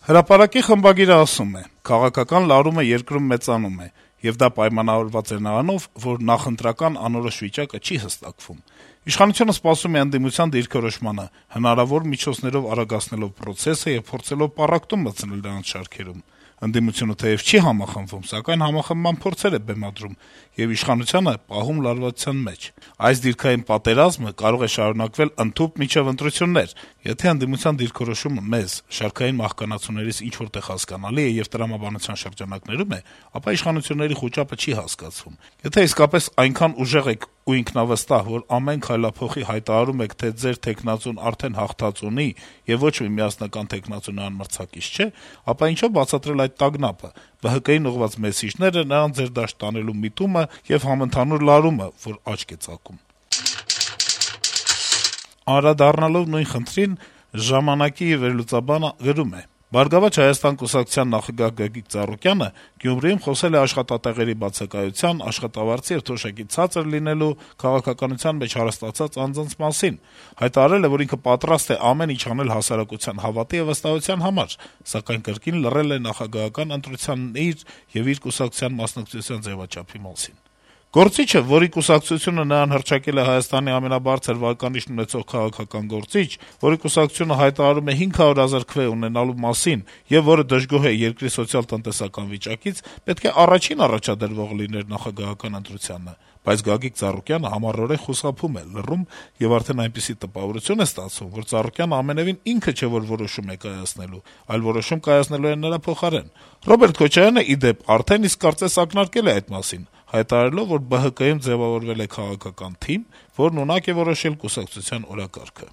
Հրապարակի խմբագիրը ասում է. «Քաղաքական լարումը երկրում մեծանում է, եւ դա պայմանավորված է նրանով, որ նախընտրական անորոշ վիճակը չի հստակվում։ Իշխանությունը սպասում է ընդդիմության դիրքորոշմանը, հնարավոր միջոցներով արագացնելով պրոցեսը եւ փորձելով պառակտում մտցնել նրանց շարքերում։ Ընդդիմությունը թեեւ չի համախմբվում, սակայն համախմբման փորձեր է բեմադրում եւ իշխանությանը պահում լարվածության մեջ։ Այս դիրքային պատերազմը կարող է շարունակվել ընդհուպ մինչեւ ընտրություններ, եթե ընդդիմության դիրքորոշումը մեզ, շարքային մահկանացուներիս ինչ որտեղ հասկանալի է եւ տրամաբանության շրջանակներում է, ապա իշխանությունների խոճապը չի հասկացվում։ Եթե իսկապես այնքան ուժեղ եք ու ինքնավստահ, որ ամեն քայլափոխի հայտարարում եք, թե ձեր թեկնածուն արդեն հաղթած ունի եւ ոչ մի միասնական թեկնածու նրան մրցակից չէ, ապա ինչով բացատրել այդ տագնապը, ԲՀԿ-ին ուղղված մեսիջները, նրան ձեր դաշտ տանելու միտումը եւ համընդհանուր լարումը, որ աչք է ծակում»։ Անդրադառնալով նույն խնդրին, «Ժամանակ»-ի վերլուծաբանը գրում է. «Բարգավաճ Հայաստան» կուսակցության նախագահ Գագիկ Ծառուկյանը Գյումրիում խոսել է աշխատատեղերի բացակայության, աշխատավարձի եւ թոշակի ցածր լինելու, քաղաքականության մեջ հարստացած անձանց մասին։ Հայտարարել է, որ ինքը պատրաստ է ամեն ինչ անել հասարակության հավատի եւ վստահության համար, սակայն կրկին լռել է նախագահական ընտրության եւ իր կուսակցության մասնակցության ձեւաչափի մասին։ Գործիչը, որի կուսակցությունը նրան հռչակել է Հայաստանի ամենաբարձր վարկանիշն ունեցող քաղաքական գործիչ, որի կուսակցությունը հայտարարում է 500 000 քվե ունենալու մասին եւ որը դժգոհ է երկրի սոցիալ-տնտեսական վիճակից, պետք է առաջին առաջադրվող լիներ նախագահական ընտրությանը, բայց Գագիկ Ծառուկյանը համառորեն խուսափում է, լռում եւ արդեն այնպիսի տպավորություն է ստացվում, որ Ծառուկյանը ամենեւին ինքը չէ, որ որոշում է կայացնելու, այլ որոշում կայացնելու է նրա փոխարեն։ Ռոբերտ Քոչարյանը, ի դեպ, արդեն իսկ կարծես ակնարկել է այդ մասին, հայտարարելով, որ ԲՀԿ-ում ձեւավորվել է քաղաքական թիմ, որն ունակ է որոշել կուսակցության օրակարգը։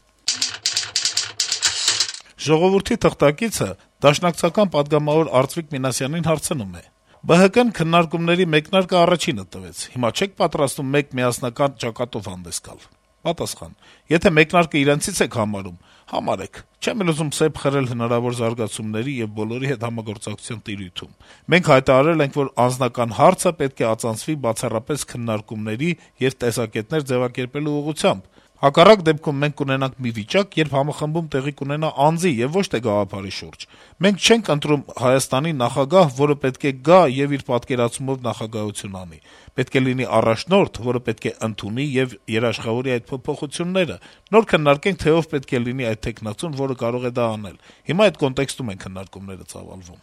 «Ժողովուրդ»-ի թղթակիցը դաշնակցական պատգամավոր Արծվիկ Մինասյանին հարցնում է. «ԲՀԿ-ն քննարկումների մեկնարկը առաջինը տվեց, հիմա չեք պատրաստվում մեկ միասնական ճակատով հանդես գալ»։ Պատասխան. - «Եթե մեկնարկը իրենցից եք համարում, համարեք, չեմ էլ ուզում սեպ խրել հնարավոր զարգացումների եւ բոլորի հետ համագործակցության տիրույթում։ Մենք հայտարարել ենք, որ անձնական հարցը պետք է ածանցվի բացառապես քննարկումների եւ տեսակետներ ձեւակերպելու ուղղությամբ։ Հակառակ դեպքում մենք կունենանք մի վիճակ, երբ համախմբում տեղի կունենա անձի եւ ոչ թե գաղափարի շուրջ։ Մենք չենք ընտրում Հայաստանի նախագահ, որը պետք է գա եւ իր պատկերացումով նախագահություն անի։ Պետք է լինի առաջնորդ, որը պետք է ընդունի եւ երաշխավորի այդ փոփոխությունները։ Նոր քննարկենք, թե ով պետք է լինի այդ թեկնածուն, որը կարող է դա անել։ Հիմա այդ կոնտեքստում են քննարկումները ծավալվում»։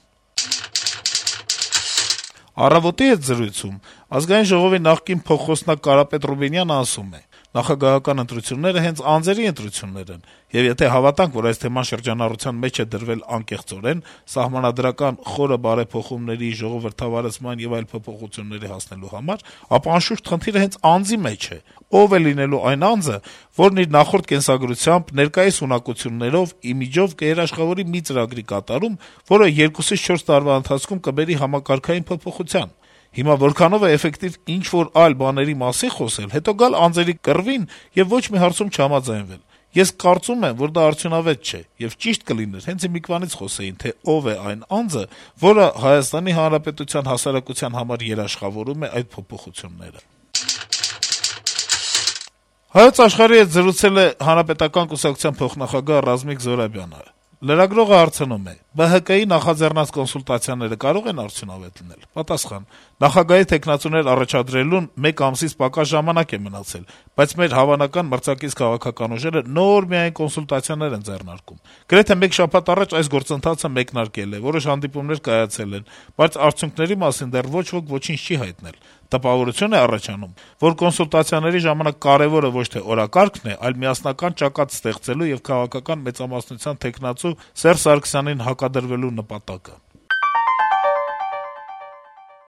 «Առավոտ»-ի հետ զրույցում Ազգային ժողովի նախկին փոխխոսնակ Կարապետ Ռուբինյանը ասում է. «Նախագահական ընտրությունները հենց անձերի ընտրություններ են, եւ եթե հավատանք, որ այս թեման շրջանառության մեջ է դրվել անկեղծորեն, սահմանադրական խորը բարեփոխումների, ժողովրդավարացման եւ այլ փոփոխությունների հասնելու համար, ապա անշուշտ խնդիրը հենց անձի մեջ է. ով է լինելու այն անձը, որն իր նախորդ կենսագրությամբ, ներկայիս ունակություններով, իմիջով կերաշխավորի մի ծրագրի կատարում, որը 2-ից 4 տարվա ընթացքում կբերի համակարգային փոփոխության։ Հիմա որքանով է էֆեկտիվ ինչ-որ այլ բաների մասին խոսել, հետո գալ անձերի կռվին եւ ոչ մի հարցում չհամաձայնվել։ Ես կարծում եմ, որ դա արդյունավետ չէ, եւ ճիշտ կլիներ հենց հիմիկվանից խոսեին, թե ով է այն անձը, որը Հայաստանի Հանրապետության հասարակության համար երաշխավորում է այդ փոփոխությունները»։ «Հայոց Աշխարհ»-ի հետ զրուցել է Հանրապետական կուսակցության փոխնախագահ Ռազմիկ Զոհրաբյանը։ Լրագրողը հարցնում է. - «ԲՀԿ-ի նախաձեռնած կոնսուլտացիաները կարող են արդյունավետ լինել»։ Պատասխան. - «Նախագահի թեկնածուներ առաջադրելուն 1 ամսից պակաս ժամանակ է մնացել, բայց մեր հավանական մրցակից քաղաքական ուժերը նոր միայն կոնսուլտացիաներ են ձեռնարկում։ Գրեթե 1 շաբաթ առաջ այս գործընթացը մեկնարկել է, որոշ հանդիպումներ կայացել են, բայց արդյունքների մասին դեռ ոչ ոք ոչինչ չի հայտնել։ Տպավորություն է առաջանում, որ կոնսուլտացիաների ժամանակ կարեւորը ոչ թե օրակարգն է, այլ միասնական ճակատ ստեղծելու եւ քաղաքական մեծամասնության թեկնածու Սերժ Սարգսյանին հակադրվելու նպատակը»։